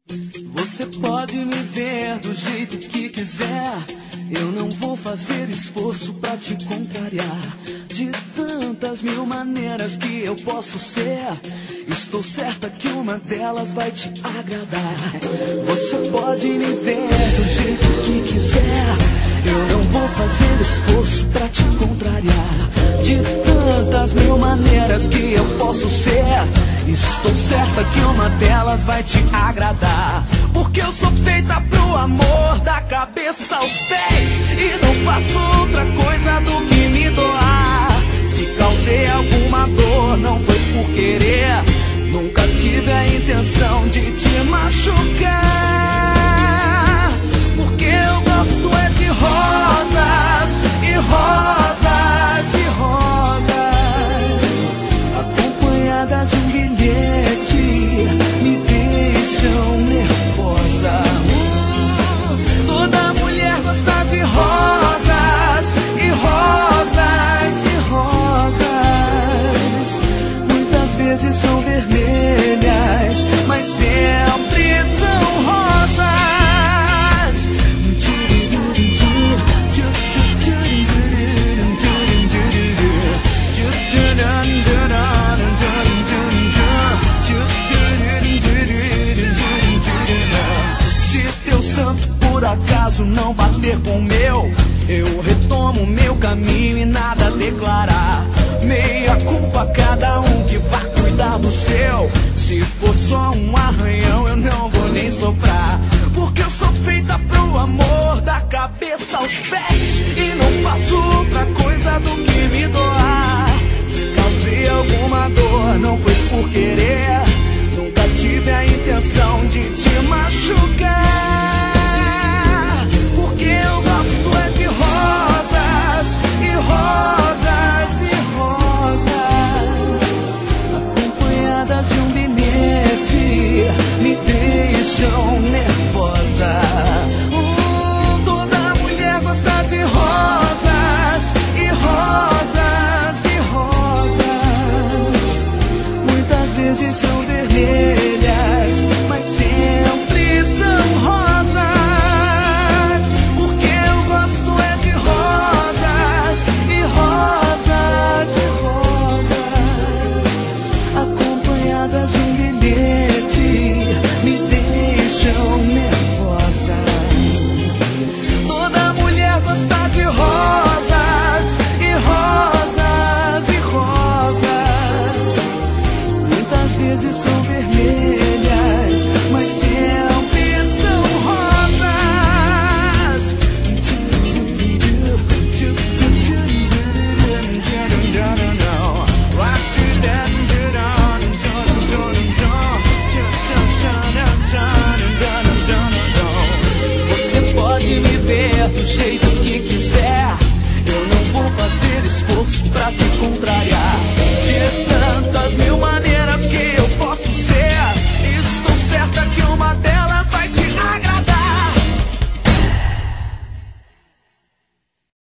Você pode me ver do jeito que quiser, eu não vou fazer esforço pra te contrariar. De tantas mil maneiras que eu posso ser, estou certa que uma delas vai te agradar. Você pode me ver do jeito que quiser, eu não vou fazer esforço pra te contrariar. De tantas mil maneiras que eu posso ser, estou certa que uma delas vai te agradar. Porque eu sou feita pro amor, da cabeça aos pés, e não faço outra coisa do que me doar. Se causei alguma dor, não foi por querer, nunca tive a intenção de te machucar. Porque eu gosto é de rosas, e rosas, e rosas, acompanhadas de um bilhete, me deixam nervosa. Toda mulher gosta de rosas, e rosas, e rosas. Muitas vezes são vermelhas, mas sempre são rosas. Se teu santo por acaso não bater com o meu, eu retomo meu caminho e nada a declarar. Meia culpa cada um que vá cuidar do seu. Se for só um arranhão eu não vou nem soprar. Porque eu sou feita pro amor, da cabeça aos pés, e não faço outra coisa do que me doar. Se causei alguma dor, não foi por querer, nunca tive a intenção de te machucar. Porque eu gosto é de rosas, e rosas, e rosas, acompanhadas de um bilhete, me deixam nervosa. Toda mulher gosta de rosas, e rosas, e rosas. Muitas vezes são vermelhas, mas sempre são rosas. Porque eu gosto é de rosas, e rosas, e rosas, acompanhadas de um bilhete, me deixam nervosa. Toda mulher gosta de rosas, e rosas, e rosas. Muitas vezes são vermelhas, mas sempre são rosas. Você pode me ver do jeito que quiser, eu não vou fazer esforço pra te contrariar. De tantas mil